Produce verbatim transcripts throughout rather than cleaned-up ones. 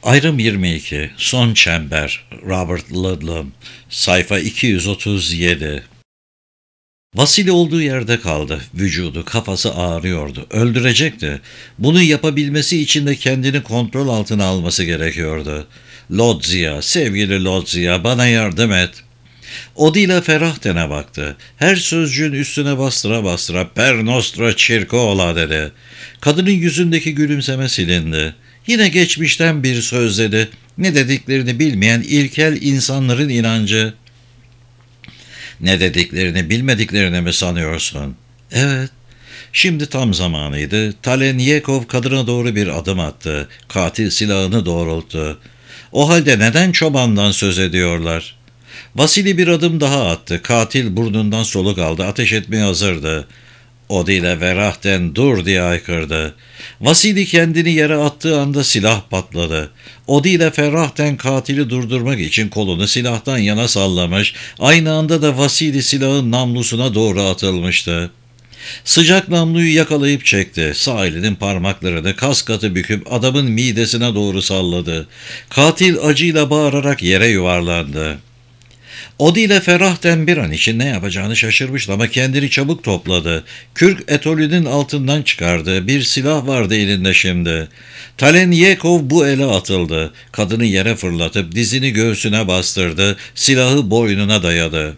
Ayrım yirmi iki, Son Çember, Robert Ludlum, sayfa iki yüz otuz yedi. Vasili olduğu yerde kaldı. Vücudu, kafası ağrıyordu. Öldürecekti. Bunu yapabilmesi için de kendini kontrol altına alması gerekiyordu. Lodzia, sevgili Lodzia, bana yardım et. Odila Ferahten'e baktı. Her sözcüğün üstüne bastıra bastıra "Per nostra circola" dedi. Kadının yüzündeki gülümseme silindi. Yine geçmişten bir söz dedi. Ne dediklerini bilmeyen ilkel insanların inancı. Ne dediklerini bilmediklerini mi sanıyorsun? Evet. Şimdi tam zamanıydı. Talenyekov kadına doğru bir adım attı. Katil silahını doğrulttu. O halde neden çobandan söz ediyorlar? Vasili bir adım daha attı. Katil burnundan soluk aldı. Ateş etmeye hazırdı. Odile Verahten dur diye haykırdı. Vasili kendini yere attığı anda silah patladı. Odile Ferahten katili durdurmak için kolunu silahtan yana sallamış, aynı anda da Vasili silahın namlusuna doğru atılmıştı. Sıcak namluyu yakalayıp çekti. Sağ elinin parmaklarını kas katı büküp adamın midesine doğru salladı. Katil acıyla bağırarak yere yuvarlandı. Odile Ferahten bir an için ne yapacağını şaşırmıştı ama kendini çabuk topladı. Kürk etolünün altından çıkardı. Bir silah vardı elinde şimdi. Talenyekov bu ele atıldı. Kadını yere fırlatıp dizini göğsüne bastırdı. Silahı boynuna dayadı.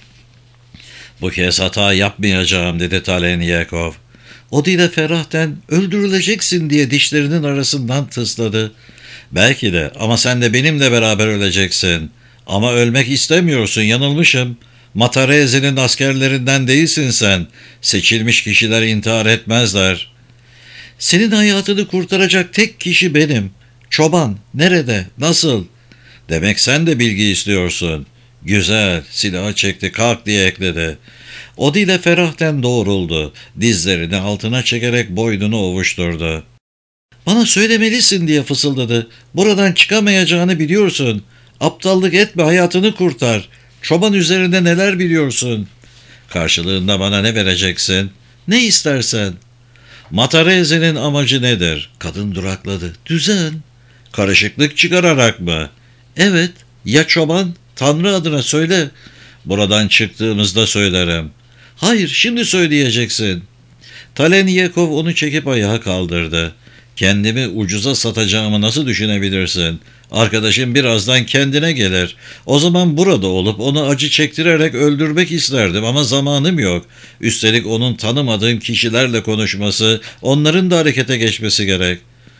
"Bu kez hata yapmayacağım," dedi Talenyekov. Odile Ferahten "Öldürüleceksin," diye dişlerinin arasından tısladı. "Belki de, ama sen de benimle beraber öleceksin. Ama ölmek istemiyorsun, yanılmışım. Matareze'nin askerlerinden değilsin sen. Seçilmiş kişiler intihar etmezler." "Senin hayatını kurtaracak tek kişi benim. Çoban, nerede, nasıl?" "Demek sen de bilgi istiyorsun." "Güzel," silahı çekti, "kalk," diye ekledi. Odile Ferahten doğruldu. Dizlerini altına çekerek boynunu ovuşturdu. "Bana söylemelisin," diye fısıldadı. "Buradan çıkamayacağını biliyorsun. Aptallık etme, hayatını kurtar. Çoban üzerinde neler biliyorsun?" "Karşılığında bana ne vereceksin?" "Ne istersen." "Matareze'nin amacı nedir?" Kadın durakladı. "Düzen." "Karışıklık çıkararak mı?" "Evet. Ya çoban? Tanrı adına söyle." "Buradan çıktığımızda söylerim." "Hayır, şimdi söyleyeceksin." Talenyekov onu çekip ayağa kaldırdı. "Kendimi ucuza satacağımı nasıl düşünebilirsin? Arkadaşım birazdan kendine gelir. O zaman burada olup onu acı çektirerek öldürmek isterdim ama zamanım yok. Üstelik onun tanımadığım kişilerle konuşması, onların da harekete geçmesi gerek."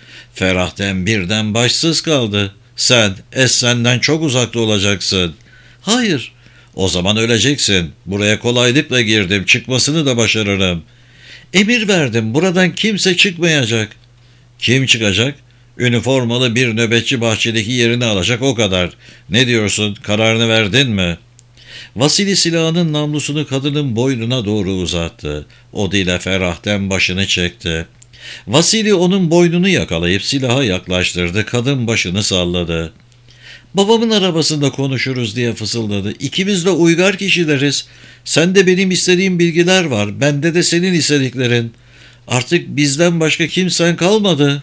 Ferahten birden başsız kaldı. "Sen, Essen'den çok uzakta olacaksın." "Hayır." "O zaman öleceksin. Buraya kolaylıkla girdim, çıkmasını da başarırım." "Emir verdim, buradan kimse çıkmayacak." "Kim çıkacak?" "Üniformalı bir nöbetçi bahçedeki yerini alacak, o kadar. Ne diyorsun, kararını verdin mi?" Vasili silahının namlusunu kadının boynuna doğru uzattı. Odile Ferahten başını çekti. Vasili onun boynunu yakalayıp silaha yaklaştırdı. Kadın başını salladı. "Babamın arabasında konuşuruz," diye fısıldadı. "İkimiz de uygar kişileriz. Sende benim istediğim bilgiler var. Bende de senin istediklerin. Artık bizden başka kimsen kalmadı."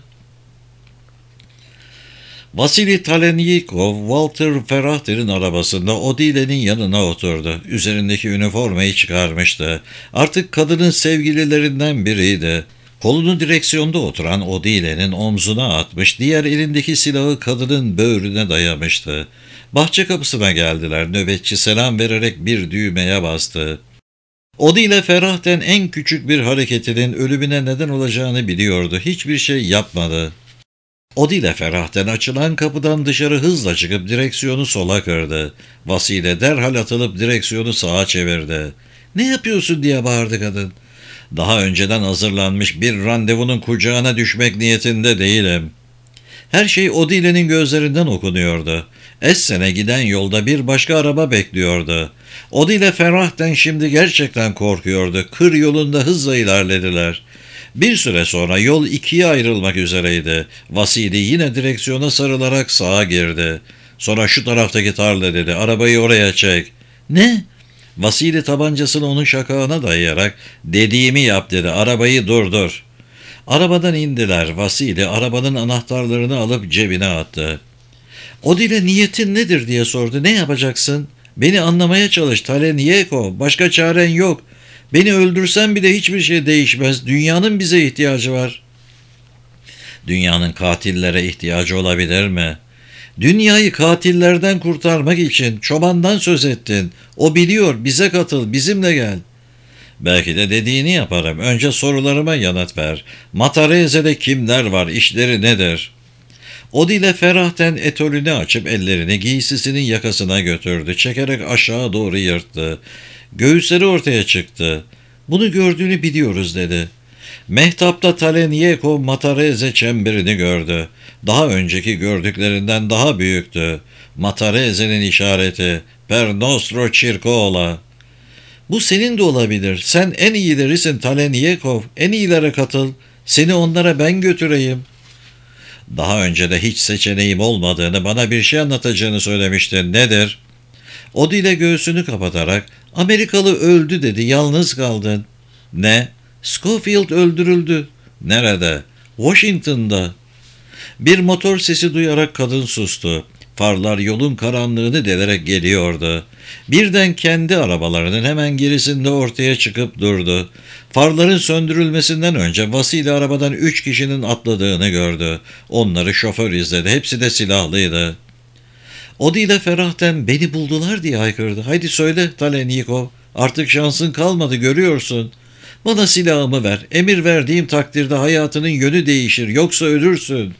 Vasili Talenyekov, Walter Ferahter'in arabasında Odile'nin yanına oturdu. Üzerindeki üniformayı çıkarmıştı. Artık kadının sevgililerinden biriydi. Kolunu direksiyonda oturan Odile'nin omzuna atmış, diğer elindeki silahı kadının böğrüne dayamıştı. Bahçe kapısına geldiler. Nöbetçi selam vererek bir düğmeye bastı. Odile Ferahten en küçük bir hareketinin ölümüne neden olacağını biliyordu. Hiçbir şey yapmadı. Odile Ferahten açılan kapıdan dışarı hızla çıkıp direksiyonu sola kırdı. Vasile derhal atılıp direksiyonu sağa çevirdi. "Ne yapıyorsun?" diye bağırdı kadın. "Daha önceden hazırlanmış bir randevunun kucağına düşmek niyetinde değilim." Her şey Odile'nin gözlerinden okunuyordu. Essen'e giden yolda bir başka araba bekliyordu. Odile Ferahten şimdi gerçekten korkuyordu. Kır yolunda hızla ilerlediler. Bir süre sonra yol ikiye ayrılmak üzereydi. Vasili yine direksiyona sarılarak sağa girdi. Sonra "Şu taraftaki tarla," dedi. "Arabayı oraya çek." "Ne?" Vasili tabancasını onun şakağına dayayarak "Dediğimi yap," dedi. "Arabayı durdur." Arabadan indiler. Vasili arabanın anahtarlarını alıp cebine attı. Odile niyetin nedir diye sordu. Ne yapacaksın? Beni anlamaya çalış Taleniyeko. Başka çaren yok. Beni öldürsen bile hiçbir şey değişmez. Dünyanın bize ihtiyacı var. Dünyanın katillere ihtiyacı olabilir mi? Dünyayı katillerden kurtarmak için çobandan söz ettin. O biliyor. Bize katıl. Bizimle gel. Belki de dediğini yaparım. Önce sorularıma yanıt ver. Matareze'de kimler var? İşleri nedir? Odile ferahten etolünü açıp ellerini giysisinin yakasına götürdü. Çekerek aşağı doğru yırttı. Göğüsleri ortaya çıktı. Bunu gördüğünü biliyoruz dedi. Mehtapta Taleniyeko Matareze çemberini gördü. Daha önceki gördüklerinden daha büyüktü. Matareze'nin işareti. Per nostro circola. Bu senin de olabilir. Sen en iyilerisin Taleniyekov. En iyilere katıl. Seni onlara ben götüreyim. Daha önce de hiç seçeneğim olmadığını, bana bir şey anlatacağını söylemiştin. Nedir? Odile göğsünü kapatarak, Amerikalı öldü dedi, yalnız kaldın. Ne? Schofield öldürüldü. Nerede? Washington'da. Bir motor sesi duyarak kadın sustu. Farlar yolun karanlığını delerek geliyordu. Birden kendi arabalarının hemen gerisinde ortaya çıkıp durdu. Farların söndürülmesinden önce Vasili arabadan üç kişinin atladığını gördü. Onları şoför izledi. Hepsi de silahlıydı. Odile ferahten beni buldular diye haykırdı. Haydi söyle Talenikov. Artık şansın kalmadı görüyorsun. Bana silahımı ver. Emir verdiğim takdirde hayatının yönü değişir. Yoksa ölürsün.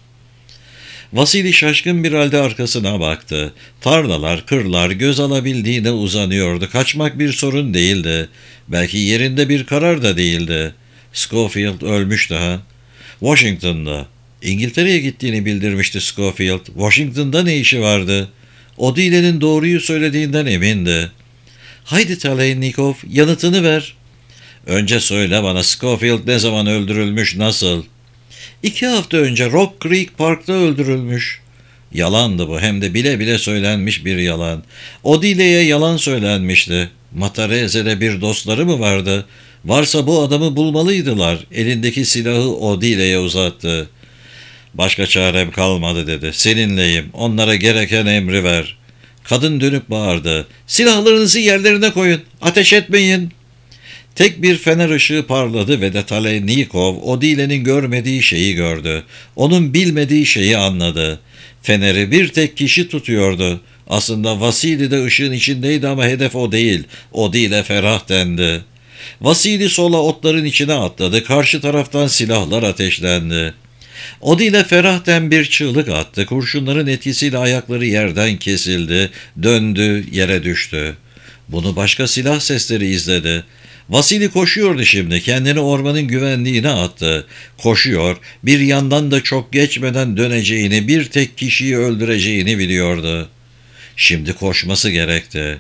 Vasili şaşkın bir halde arkasına baktı. Tarlalar, kırlar göz alabildiğine uzanıyordu. Kaçmak bir sorun değildi. Belki yerinde bir karar da değildi. Schofield ölmüş daha. Washington'da. İngiltere'ye gittiğini bildirmişti Schofield. Washington'da ne işi vardı? Odile'nin doğruyu söylediğinden emindi. Haydi Talennikov, yanıtını ver. Önce söyle bana Schofield ne zaman öldürülmüş, nasıl? İki hafta önce Rock Creek Park'ta öldürülmüş. Yalandı bu, hem de bile bile söylenmiş bir yalan. Odile'ye yalan söylenmişti. Matareze'de bir dostları mı vardı? Varsa bu adamı bulmalıydılar. Elindeki silahı Odile'ye uzattı. Başka çarem kalmadı dedi. Seninleyim. Onlara gereken emri ver. Kadın dönüp bağırdı. Silahlarınızı yerlerine koyun. Ateş etmeyin. Tek bir fener ışığı parladı ve de Talennikov Odile'nin görmediği şeyi gördü. Onun bilmediği şeyi anladı. Feneri bir tek kişi tutuyordu. Aslında Vasili de ışığın içindeydi ama hedef o değil. Odile ferah dendi. Vasili sola otların içine atladı. Karşı taraftan silahlar ateşlendi. Odile ferahten bir çığlık attı. Kurşunların etkisiyle ayakları yerden kesildi. Döndü, yere düştü. Bunu başka silah sesleri izledi. Vasili koşuyordu şimdi. Kendini ormanın güvenliğine attı. Koşuyor, bir yandan da çok geçmeden döneceğini, bir tek kişiyi öldüreceğini biliyordu. Şimdi koşması gerekti.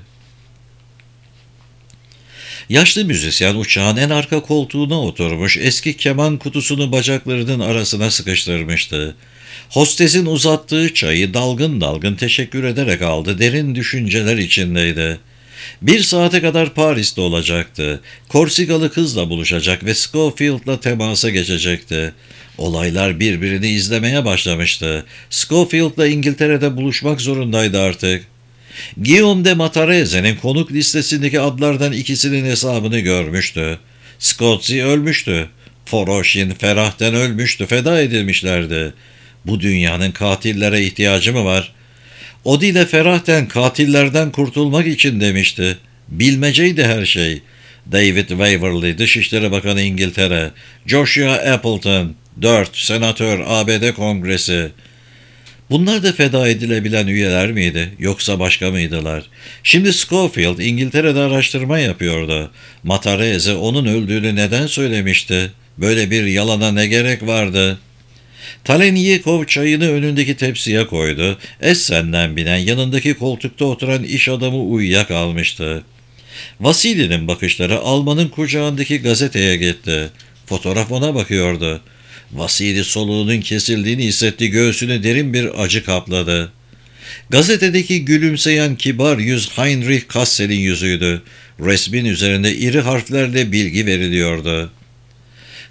Yaşlı müzisyen uçağın en arka koltuğuna oturmuş, eski keman kutusunu bacaklarının arasına sıkıştırmıştı. Hostesin uzattığı çayı dalgın dalgın teşekkür ederek aldı, derin düşünceler içindeydi. Bir saate kadar Paris'te olacaktı. Korsigalı kızla buluşacak ve Schofield'la temasa geçecekti. Olaylar birbirini izlemeye başlamıştı. Schofield'la İngiltere'de buluşmak zorundaydı artık. Guillaume de Matareze'nin konuk listesindeki adlardan ikisinin hesabını görmüştü. Scotzi ölmüştü. Foroshin ferahten ölmüştü, feda edilmişlerdi. Bu dünyanın katillere ihtiyacı mı var? Odile ferahten katillerden kurtulmak için demişti. Bilmeceydi her şey. David Waverley, Dışişleri Bakanı İngiltere. Joshua Appleton, dört Senatör A B D Kongresi. Bunlar da feda edilebilen üyeler miydi, yoksa başka mıydılar? Şimdi Schofield İngiltere'de araştırma yapıyordu. Matareze onun öldüğünü neden söylemişti? Böyle bir yalana ne gerek vardı? Talennikov çayını önündeki tepsiye koydu. Essen'den binen yanındaki koltukta oturan iş adamı uyuyakalmıştı. Vasili'nin bakışları Alman'ın kucağındaki gazeteye gitti. Fotoğraf ona bakıyordu. Vasili soluğunun kesildiğini hissetti, göğsünü derin bir acı kapladı. Gazetedeki gülümseyen kibar yüz Heinrich Kassel'in yüzüydü. Resmin üzerinde iri harflerle bilgi veriliyordu.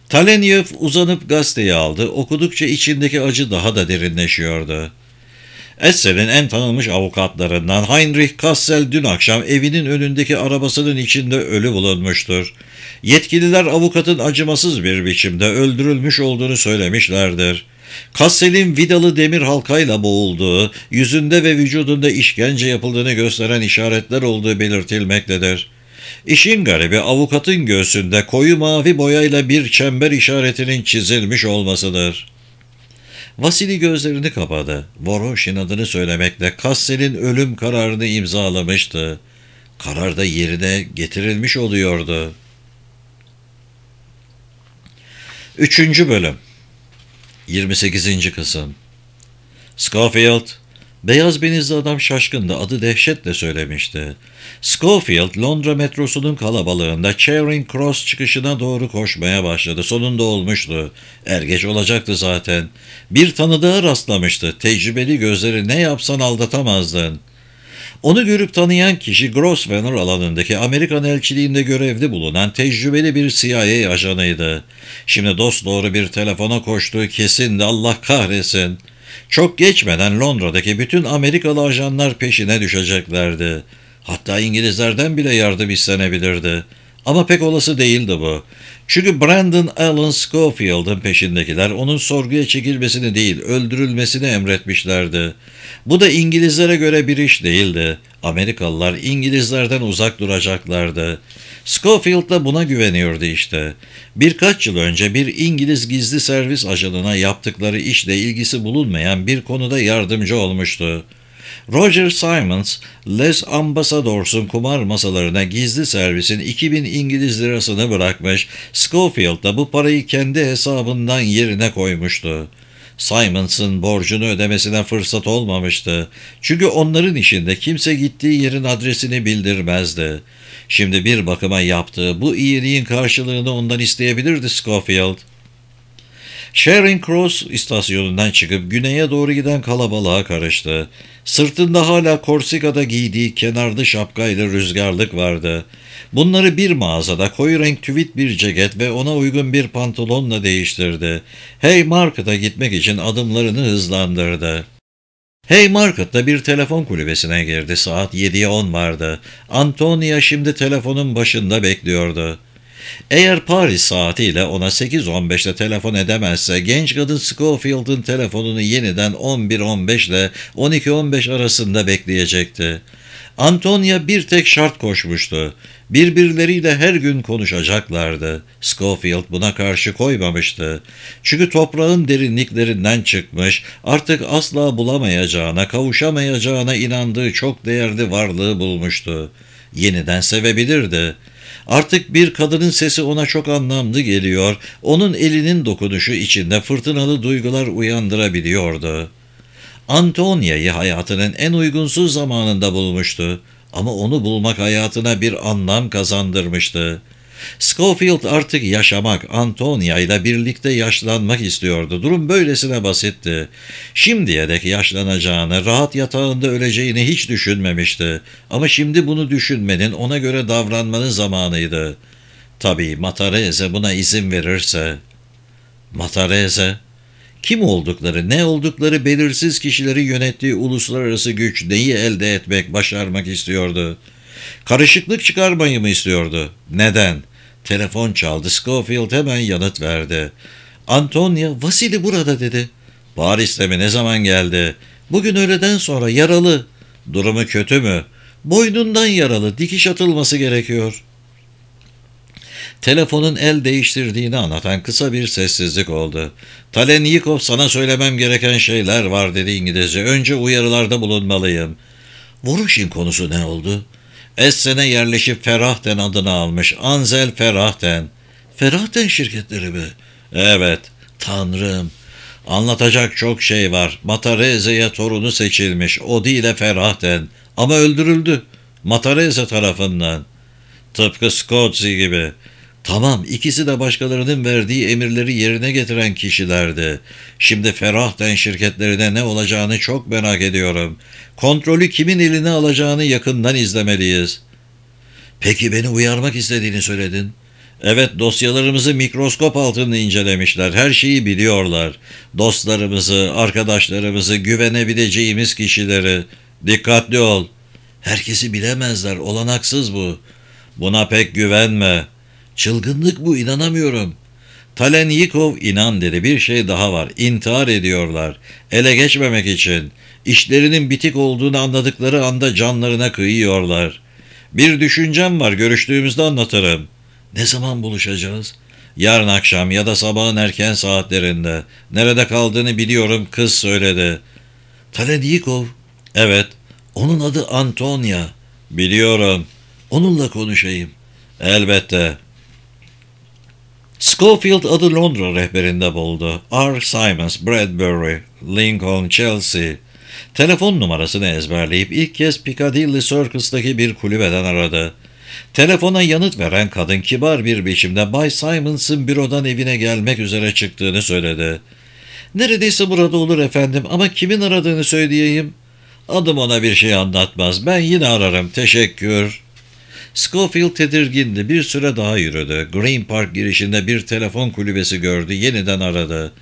Talenyev uzanıp gazeteyi aldı. Okudukça içindeki acı daha da derinleşiyordu. Essel'in en tanınmış avukatlarından Heinrich Kassel dün akşam evinin önündeki arabasının içinde ölü bulunmuştur. Yetkililer avukatın acımasız bir biçimde öldürülmüş olduğunu söylemişlerdir. Kassel'in vidalı demir halkayla boğulduğu, yüzünde ve vücudunda işkence yapıldığını gösteren işaretler olduğu belirtilmektedir. İşin garibi avukatın göğsünde koyu mavi boyayla bir çember işaretinin çizilmiş olmasıdır. Vasili gözlerini kapadı. Voroshin adını söylemekle Kassel'in ölüm kararını imzalamıştı. Karar da yerine getirilmiş oluyordu. Üçüncü bölüm yirmi sekizinci kısım. Schofield, beyaz benizli adam şaşkındı, adı dehşetle söylemişti. Schofield, Londra metrosunun kalabalığında Charing Cross çıkışına doğru koşmaya başladı. Sonunda olmuştu. Er geç olacaktı zaten. Bir tanıdığa rastlamıştı. Tecrübeli gözleri ne yapsan aldatamazdın. Onu görüp tanıyan kişi Grosvenor alanındaki Amerikan elçiliğinde görevli bulunan tecrübeli bir C I A ajanıydı. Şimdi dosdoğru bir telefona koştuğu kesindi, Allah kahretsin. Çok geçmeden Londra'daki bütün Amerikalı ajanlar peşine düşeceklerdi. Hatta İngilizlerden bile yardım istenebilirdi. Ama pek olası değildi bu. Çünkü Brandon Allen Schofield'ın peşindekiler onun sorguya çekilmesini değil, öldürülmesini emretmişlerdi. Bu da İngilizlere göre bir iş değildi. Amerikalılar İngilizlerden uzak duracaklardı. Schofield da buna güveniyordu işte. Birkaç yıl önce bir İngiliz gizli servis ajanına yaptıkları işle ilgisi bulunmayan bir konuda yardımcı olmuştu. Roger Simons, Les Ambassadors'un kumar masalarına gizli servisin iki bin İngiliz lirasını bırakmış, Schofield da bu parayı kendi hesabından yerine koymuştu. Simons'ın borcunu ödemesine fırsat olmamıştı. Çünkü onların işinde kimse gittiği yerin adresini bildirmezdi. Şimdi bir bakıma yaptığı bu iyiliğin karşılığını ondan isteyebilirdi Schofield. Charing Cross istasyonundan çıkıp güneye doğru giden kalabalığa karıştı. Sırtında hala Korsika'da giydiği kenarlı şapkayla rüzgarlık vardı. Bunları bir mağazada koyu renk tüvit bir ceket ve ona uygun bir pantolonla değiştirdi. Haymarket'a gitmek için adımlarını hızlandırdı. Haymarket'ta bir telefon kulübesine girdi. Saat yediye on vardı. Antonia şimdi telefonun başında bekliyordu. Eğer Paris saatiyle ona sekiz on beşte telefon edemezse genç kadın Schofield'ın telefonunu yeniden on bir on beş ile on iki on beş arasında bekleyecekti. Antonia bir tek şart koşmuştu. Birbirleriyle her gün konuşacaklardı. Schofield buna karşı koymamıştı. Çünkü toprağın derinliklerinden çıkmış, artık asla bulamayacağına, kavuşamayacağına inandığı çok değerli varlığı bulmuştu. Yeniden sevebilirdi. Artık bir kadının sesi ona çok anlamlı geliyor, onun elinin dokunuşu içinde fırtınalı duygular uyandırabiliyordu. Antonia'yı hayatının en uygunsuz zamanında bulmuştu ama onu bulmak hayatına bir anlam kazandırmıştı. Schofield artık yaşamak, Antonia ile birlikte yaşlanmak istiyordu. Durum böylesine basitti. Şimdiye dek yaşlanacağını, rahat yatağında öleceğini hiç düşünmemişti. Ama şimdi bunu düşünmenin, ona göre davranmanın zamanıydı. Tabii Matarese buna izin verirse. Matarese, kim oldukları, ne oldukları belirsiz kişileri yönettiği uluslararası güç neyi elde etmek, başarmak istiyordu? Karışıklık çıkarmayı mı istiyordu? Neden? Telefon çaldı. Schofield hemen yanıt verdi. Antonia, Vasili burada dedi. Paris'te mi? Ne zaman geldi? Bugün öğleden sonra, yaralı. Durumu kötü mü? Boynundan yaralı, dikiş atılması gerekiyor. Telefonun el değiştirdiğini anlatan kısa bir sessizlik oldu. Talenikov, sana söylemem gereken şeyler var dedi İngilizce. Önce uyarılarda bulunmalıyım. Voroshin konusu ne oldu? Essen'e yerleşip Ferahten adını almış. Ansel Ferahten. Ferahten şirketleri mi? Evet. Tanrım. Anlatacak çok şey var. Matarese'ye torunu seçilmiş. Odi ile Ferahten. Ama öldürüldü. Matarese tarafından. Tıpkı Scotzi gibi. Tamam, ikisi de başkalarının verdiği emirleri yerine getiren kişilerdi. Şimdi Ferahten şirketlerine ne olacağını çok merak ediyorum. Kontrolü kimin eline alacağını yakından izlemeliyiz. Peki beni uyarmak istediğini söyledin. Evet, dosyalarımızı mikroskop altında incelemişler. Her şeyi biliyorlar. Dostlarımızı, arkadaşlarımızı, güvenebileceğimiz kişileri. Dikkatli ol. Herkesi bilemezler. Olanaksız bu. Buna pek güvenme. Çılgınlık bu, inanamıyorum. Talenyikov inan dedi. Bir şey daha var. İntihar ediyorlar. Ele geçmemek için. İşlerinin bitik olduğunu anladıkları anda canlarına kıyıyorlar. Bir düşüncem var. Görüştüğümüzde anlatırım. Ne zaman buluşacağız? Yarın akşam ya da sabahın erken saatlerinde. Nerede kaldığını biliyorum, kız söyledi. Talenyikov? Evet. Onun adı Antonia. Biliyorum. Onunla konuşayım. Elbette. Schofield adı Londra rehberinde buldu. R. Simons, Bradbury, Lincoln, Chelsea. Telefon numarasını ezberleyip ilk kez Piccadilly Circus'taki bir kulübeden aradı. Telefona yanıt veren kadın kibar bir biçimde Bay Simons'ın bürodan evine gelmek üzere çıktığını söyledi. Neredeyse burada olur efendim, ama kimin aradığını söyleyeyim. Adım ona bir şey anlatmaz. Ben yine ararım. Teşekkür. Schofield tedirgindi. Bir süre daha yürüdü. Green Park girişinde bir telefon kulübesi gördü. Yeniden aradı.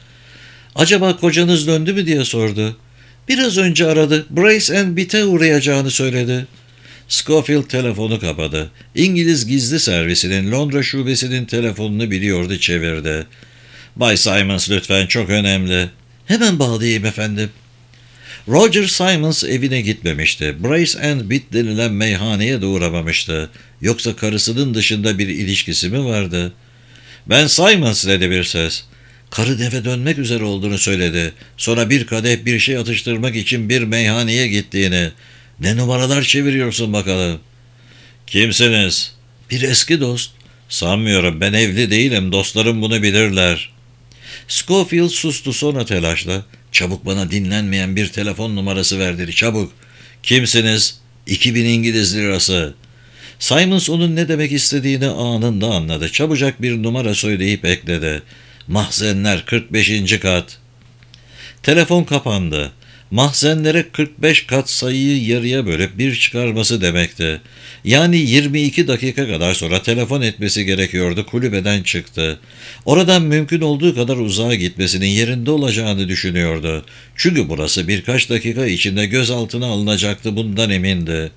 Acaba kocanız döndü mü diye sordu. Biraz önce aradı. Brace and Bit'e uğrayacağını söyledi. Schofield telefonu kapadı. İngiliz gizli servisinin Londra şubesinin telefonunu biliyordu, çevirdi. Bay Simons, lütfen, çok önemli. Hemen bağlayayım efendim. Roger Simons evine gitmemişti. Brace and Bit denilen meyhaneye de uğramamıştı. Yoksa karısının dışında bir ilişkisi mi vardı? Ben Simons, dedi bir ses. Karı eve dönmek üzere olduğunu söyledi. Sonra bir kadeh bir şey atıştırmak için bir meyhaneye gittiğini. Ne numaralar çeviriyorsun bakalım? Kimsiniz? Bir eski dost. Sanmıyorum, ben evli değilim, dostlarım bunu bilirler. Schofield sustu, sonra telaşla. Çabuk, bana dinlenmeyen bir telefon numarası verdir, çabuk. Kimsiniz? iki bin İngiliz lirası. Simons onun ne demek istediğini anında anladı. Çabucak bir numara söyleyip ekledi. Mahzenler, kırk beşinci kat. Telefon kapandı. Mahzenlere kırk beş kat sayıyı yarıya bölüp bir çıkarması demekti. Yani yirmi iki dakika kadar sonra telefon etmesi gerekiyordu. Kulübeden çıktı. Oradan mümkün olduğu kadar uzağa gitmesinin yerinde olacağını düşünüyordu. Çünkü burası birkaç dakika içinde gözaltına alınacaktı, bundan emindi.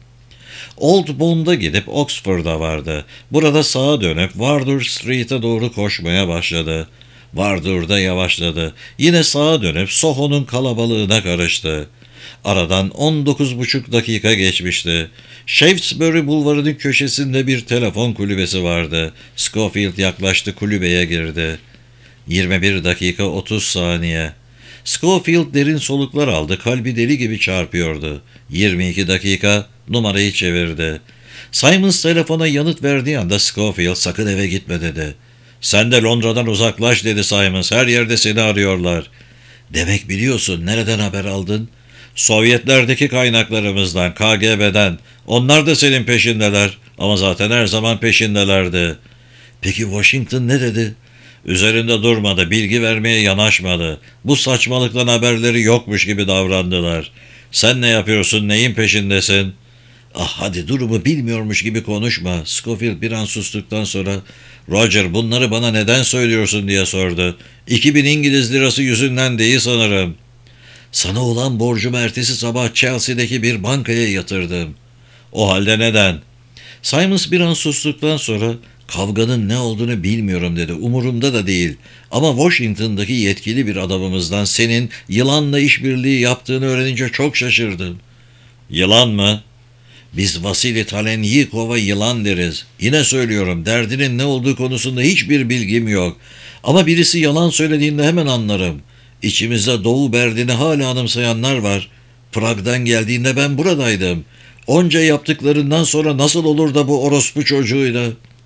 Old Bond'a gidip Oxford'a vardı. Burada sağa dönüp Wardour Street'e doğru koşmaya başladı. Wardour'da yavaşladı. Yine sağa dönüp Soho'nun kalabalığına karıştı. Aradan on dokuz buçuk dakika geçmişti. Shaftesbury bulvarının köşesinde bir telefon kulübesi vardı. Schofield yaklaştı, kulübeye girdi. yirmi bir dakika otuz saniye. Schofield derin soluklar aldı. Kalbi deli gibi çarpıyordu. yirmi iki dakika. Numarayı çevirdi. Simons telefona yanıt verdiği anda Schofield, sakın eve gitme, dedi. Sen de Londra'dan uzaklaş, dedi Simons. Her yerde seni arıyorlar. Demek biliyorsun. Nereden haber aldın? Sovyetlerdeki kaynaklarımızdan, K G B'den. Onlar da senin peşindeler. Ama zaten her zaman peşindelerdi. Peki Washington ne dedi? Üzerinde durmadı, bilgi vermeye yanaşmadı. Bu saçmalıktan haberleri yokmuş gibi davrandılar. Sen ne yapıyorsun, neyin peşindesin? Ah, hadi durumu bilmiyormuş gibi konuşma. Schofield bir an sustuktan sonra, Roger, bunları bana neden söylüyorsun diye sordu. İki bin İngiliz lirası yüzünden değil sanırım. Sana olan borcumu ertesi sabah Chelsea'deki bir bankaya yatırdım. O halde neden? Simons bir an sustuktan sonra, kavganın ne olduğunu bilmiyorum, dedi. Umurumda da değil. Ama Washington'daki yetkili bir adamımızdan senin yılanla işbirliği yaptığını öğrenince çok şaşırdım. Yılan mı? Biz Vasili Talenyikov'a yılan deriz. Yine söylüyorum, derdinin ne olduğu konusunda hiçbir bilgim yok. Ama birisi yalan söylediğinde hemen anlarım. İçimizde Doğu Berlin'i hala anımsayanlar var. Prag'dan geldiğinde ben buradaydım. Onca yaptıklarından sonra nasıl olur da bu orospu çocuğuyla?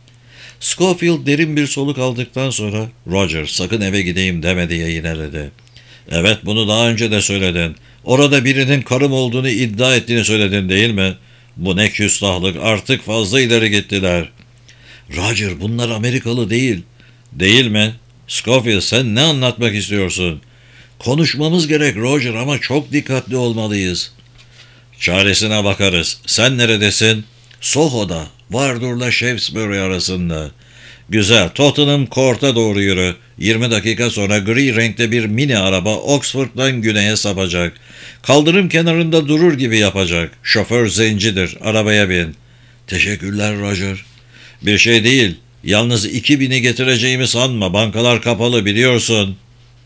Schofield derin bir soluk aldıktan sonra, Roger, sakın eve gideyim deme diye yineledi. Evet, bunu daha önce de söyledin. Orada birinin karım olduğunu iddia ettiğini söyledin, değil mi? Bu ne küstahlık, artık fazla ileri gittiler. Roger, bunlar Amerikalı değil. Değil mi? Schofield, sen ne anlatmak istiyorsun? Konuşmamız gerek Roger, ama çok dikkatli olmalıyız. Çaresine bakarız. Sen neredesin? Soho'da, Wardour'la Shaftesbury arasında. Güzel, Tottenham Court'a doğru yürü. yirmi dakika sonra gri renkte bir mini araba Oxford'dan güneye sapacak. Kaldırım kenarında durur gibi yapacak. Şoför zencidir, arabaya bin. Teşekkürler Roger. Bir şey değil, yalnız iki bini getireceğimi sanma, bankalar kapalı biliyorsun.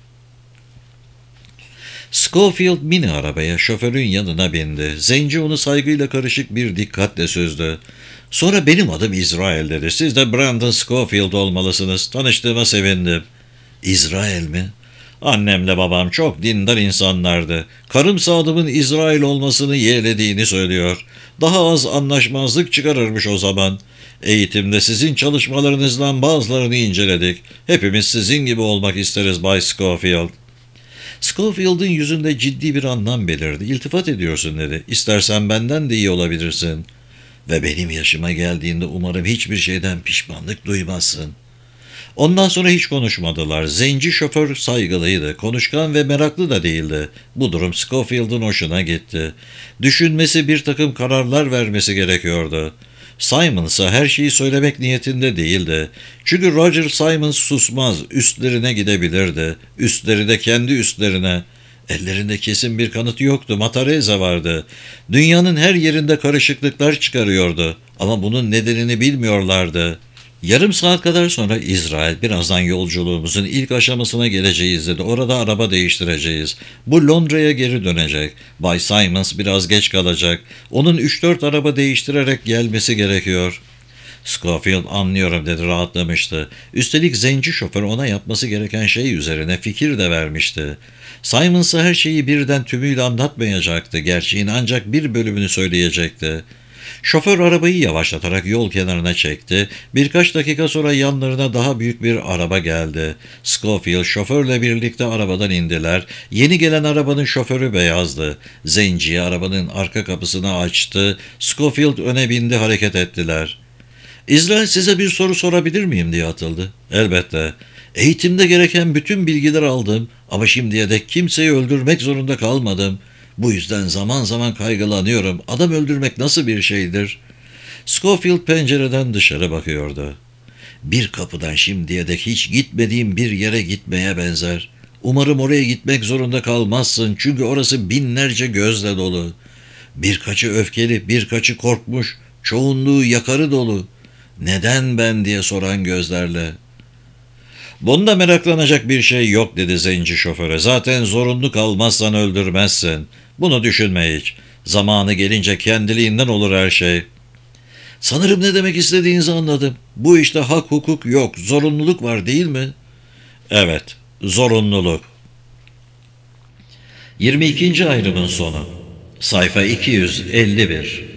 Schofield mini arabaya şoförün yanına bindi. Zenci onu saygıyla karışık bir dikkatle süzdü. Sonra benim adım İsrail dedi. Siz de Brandon Schofield olmalısınız. Tanıştığıma sevindim. İsrail mi? Annemle babam çok dindar insanlardı. Karım Sadım'ın İsrail olmasını yeğlediğini söylüyor. Daha az anlaşmazlık çıkarırmış o zaman. Eğitimde sizin çalışmalarınızdan bazılarını inceledik. Hepimiz sizin gibi olmak isteriz Bay Schofield. Schofield'ın yüzünde ciddi bir anlam belirdi. İltifat ediyorsun dedi. İstersen benden de iyi olabilirsin. Ve benim yaşıma geldiğinde umarım hiçbir şeyden pişmanlık duymazsın. Ondan sonra hiç konuşmadılar. Zenci şoför saygılıydı, konuşkan ve meraklı da değildi. Bu durum Schofield'ın hoşuna gitti. Düşünmesi, bir takım kararlar vermesi gerekiyordu. Simon ise her şeyi söylemek niyetinde değildi. Çünkü Roger Simons susmaz, üstlerine gidebilirdi. Üstleri de kendi üstlerine. Ellerinde kesin bir kanıt yoktu, Matareza vardı. Dünyanın her yerinde karışıklıklar çıkarıyordu. Ama bunun nedenini bilmiyorlardı. Yarım saat kadar sonra İsrail, birazdan yolculuğumuzun ilk aşamasına geleceğiz dedi. Orada araba değiştireceğiz. Bu Londra'ya geri dönecek. Bay Simons biraz geç kalacak. Onun üç dört araba değiştirerek gelmesi gerekiyor. Schofield anlıyorum dedi, rahatlamıştı. Üstelik zenci şoför ona yapması gereken şey üzerine fikir de vermişti. Simons'a her şeyi birden tümüyle anlatmayacaktı. Gerçeğin ancak bir bölümünü söyleyecekti. Şoför arabayı yavaşlatarak yol kenarına çekti. Birkaç dakika sonra yanlarına daha büyük bir araba geldi. Schofield şoförle birlikte arabadan indiler. Yeni gelen arabanın şoförü beyazdı. Zenciye arabanın arka kapısını açtı. Schofield öne bindi, hareket ettiler. İsrail, size bir soru sorabilir miyim diye atıldı. Elbette. Eğitimde gereken bütün bilgiler aldım ama şimdiye dek kimseyi öldürmek zorunda kalmadım. Bu yüzden zaman zaman kaygılanıyorum. Adam öldürmek nasıl bir şeydir? Schofield pencereden dışarı bakıyordu. Bir kapıdan şimdiye dek hiç gitmediğim bir yere gitmeye benzer. Umarım oraya gitmek zorunda kalmazsın çünkü orası binlerce gözle dolu. Birkaçı öfkeli, birkaçı korkmuş, çoğunluğu yakarı dolu. Neden ben diye soran gözlerle. Bunda meraklanacak bir şey yok dedi zenci şoföre. Zaten zorunlu kalmazsan öldürmezsin. Bunu düşünme hiç. Zamanı gelince kendiliğinden olur her şey. Sanırım ne demek istediğinizi anladım. Bu işte hak hukuk yok, zorunluluk var değil mi? Evet, zorunluluk. yirmi ikinci ayrımın sonu. Sayfa iki yüz elli bir.